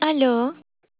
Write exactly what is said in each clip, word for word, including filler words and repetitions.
Aló,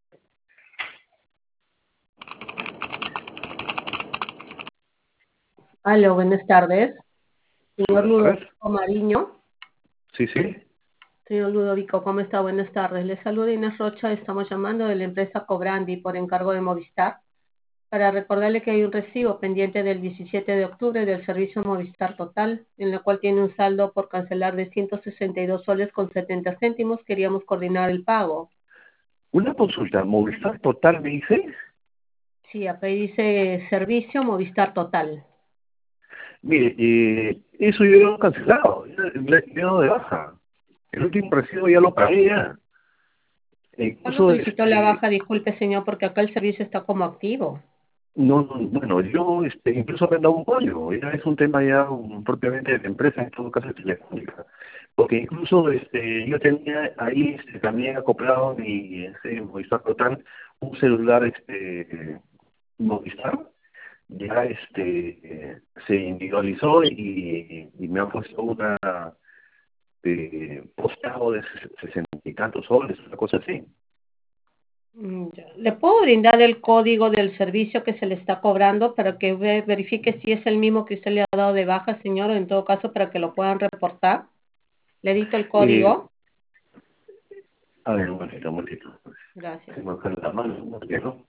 Aló, buenas tardes. Señor Buenas tardes. Ludovico Mariño. Sí, sí. Señor Ludovico, ¿cómo está? Buenas tardes. Le saluda Inés Rocha. Estamos llamando de la empresa Cobrandi por encargo de Movistar para recordarle que hay un recibo pendiente del diecisiete de octubre del servicio Movistar Total, en el cual tiene un saldo por cancelar de ciento sesenta y dos soles con setenta céntimos. Queríamos coordinar el pago. Una consulta, Movistar Total me dice, Sí, acá dice servicio Movistar Total. mire, eh, eso yo lo he cancelado, ya le he dado de baja. El último recibo ya lo pagué ya. E ¿Cuándo incluso, solicitó la este, baja? Disculpe, señor, porque acá el servicio está como activo. no, no, bueno, yo, este, incluso me han dado un código, ya es un tema ya um, propiamente de la empresa, en todo caso es telefónica. Porque incluso, este, yo tenía ahí, este, también acoplado mi, este, Movistar Total, un celular, este, Movistar, ya este eh, se individualizó y, y me han puesto una eh, postpago de ses- sesenta y tantos soles, una cosa así. Mm, ya. ¿Le puedo brindar el código del servicio que se le está cobrando para que ve- verifique si es el mismo que usted le ha dado de baja, señor, o en todo caso para que lo puedan reportar? Le dito el Eh, código. a ver, un momentito, un momentito. Gracias. Se me fue la mano, un momentito.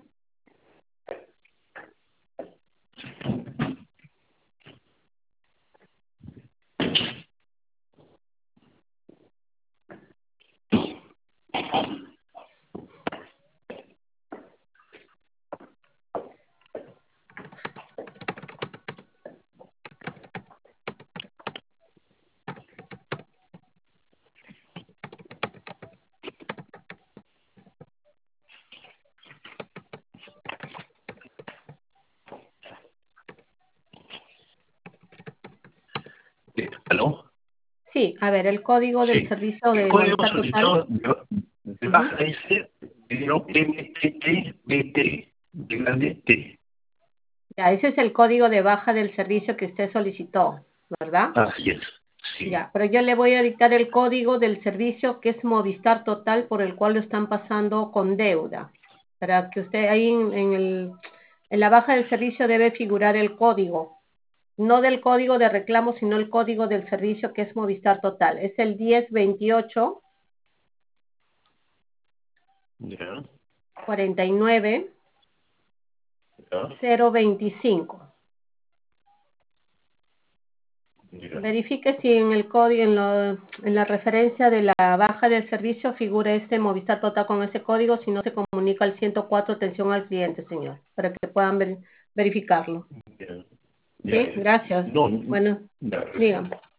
Eh, ¿Aló? Sí, a ver, el código del Sí. servicio El de código Movistar Total. solicitado de, de Ujú. baja dice M T T B T, de grande T. Ya, ese es el código de baja del servicio que usted solicitó, ¿verdad? Así es, sí. Ya, pero yo le voy a dictar el código del servicio que es Movistar Total por el cual lo están pasando con deuda. Para que usted ahí en, en el, en la baja del servicio debe figurar el código. No del código de reclamo, sino el código del servicio que es Movistar Total. Es el diez veintiocho Ya, cuarenta y nueve ya, cero veinticinco. ya. Verifique si en el código, en, lo- en la referencia de la baja del servicio figura este Movistar Total con ese código, si no se comunica al ciento cuatro atención al cliente, señor, para que puedan ver- verificarlo. Ya, ya, ¿Sí? ya. Gracias. No, Bueno, ya, dígame.